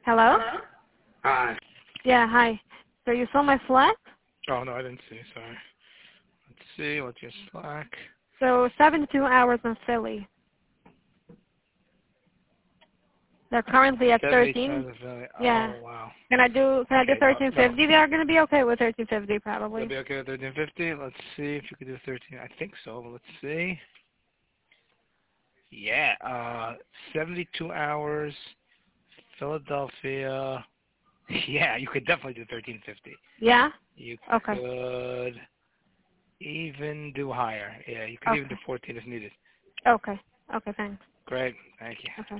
Hello? Hi. Yeah, hi. So you saw my Slack? Oh, no, I didn't see. Sorry. Let's see. What's your Slack? So 72 hours in Philly. They're currently at 13. Yeah. Oh, wow. Can I do Okay, 1350? no. They're gonna be okay with 1350 probably. You'll be okay with 1350? Let's see if you could do 13. I think so, but let's see. Yeah, 72 hours, Philadelphia. Yeah, you could definitely do 1350. Yeah? You Okay. could even do higher. Yeah, you could even do 14 if needed. Okay. Okay, thanks. Great. Thank you. Okay.